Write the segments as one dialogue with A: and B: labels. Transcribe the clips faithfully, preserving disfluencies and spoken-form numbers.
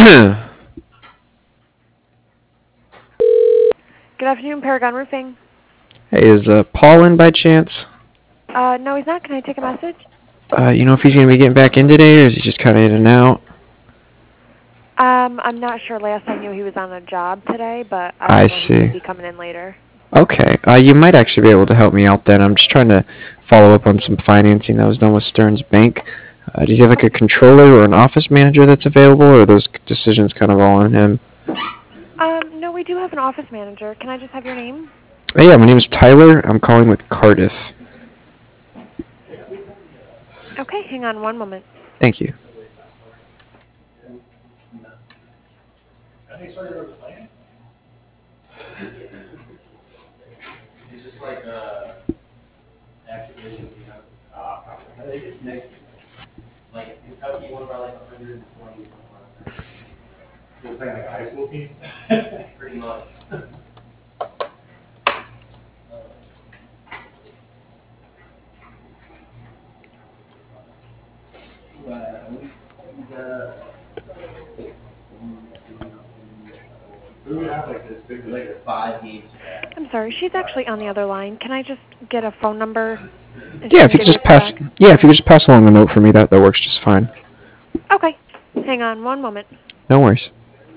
A: Good afternoon, Paragon Roofing.
B: Hey, is uh, Paul in by chance?
A: Uh, no, he's not. Can I take a message?
B: Uh, you know if he's gonna be getting back in today, or is he just kind of in and out?
A: Um, I'm not sure. Last I knew he was on a job today, but I
B: I
A: don't know. He
B: see.
A: could be coming in later.
B: Okay. Uh, you might actually be able to help me out then. I'm just trying to follow up on some financing that was done with Stearns Bank. Uh, does he have like a controller or an office manager that's available, or are those decisions kind of all on him?
A: Um, no, we do have an office manager. Can I just have your name?
B: Oh, yeah, my name is Tyler. I'm calling with Cardiff.
A: Okay, hang on one moment.
B: Thank you.
A: I'm sorry, she's actually on the other line. Can I just get a phone number and she
B: Yeah,
A: can
B: if you could
A: give you a
B: just
A: call
B: pass.
A: back?
B: Yeah, if you could just pass along a note for me, that that works just fine.
A: Okay, hang on one moment.
B: No worries.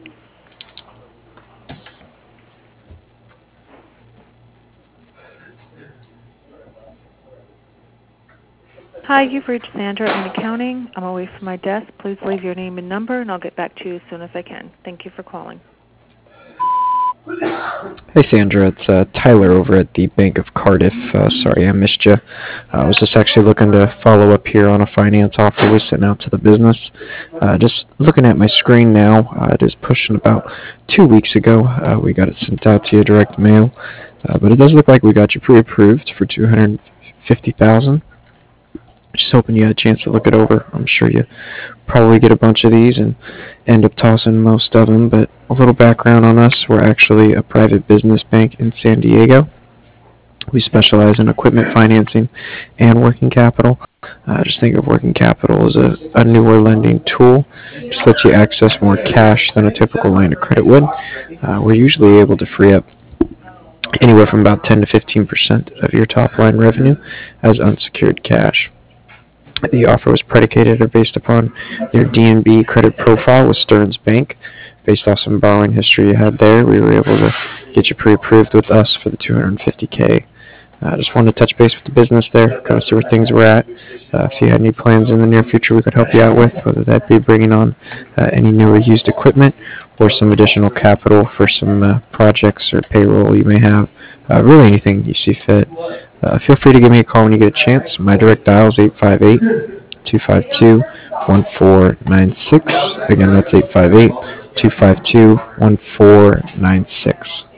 C: Hi, you've reached Sandra in accounting. I'm away from my desk. Please leave your name and number, and I'll get back to you as soon as I can. Thank you for calling.
B: Hey Sandra, it's uh, Tyler over at the Bank of Cardiff. Uh, sorry I missed you. I was just actually looking to follow up here on a finance offer we sent out to the business. Uh, just looking at my screen now, uh, it is pushing about two weeks ago. Uh, we got it sent out to you direct mail, uh, but it does look like we got you pre-approved for two hundred fifty thousand dollars. Just hoping you had a chance to look it over. I'm sure you probably get a bunch of these and end up tossing most of them, but a little background on us. We're actually a private business bank in San Diego. We specialize in equipment financing and working capital. Uh, just think of working capital as a, a newer lending tool. Just lets you access more cash than a typical line of credit would. Uh, we're usually able to free up anywhere from about ten to fifteen percent of your top line revenue as unsecured cash. The offer was predicated or based upon your D N B credit profile with Stearns Bank. Based off some borrowing history you had there, we were able to get you pre-approved with us for the two hundred fifty K. I uh, just wanted to touch base with the business there, kind of see where things were at. Uh, if you had any plans in the near future we could help you out with, whether that be bringing on uh, any new or used equipment or some additional capital for some uh, projects or payroll you may have. Uh, really anything you see fit. Uh, feel free to give me a call when you get a chance. My direct dial is eight five eight, two five two, one four nine six. Again, that's eight five eight, two five two, one four nine six.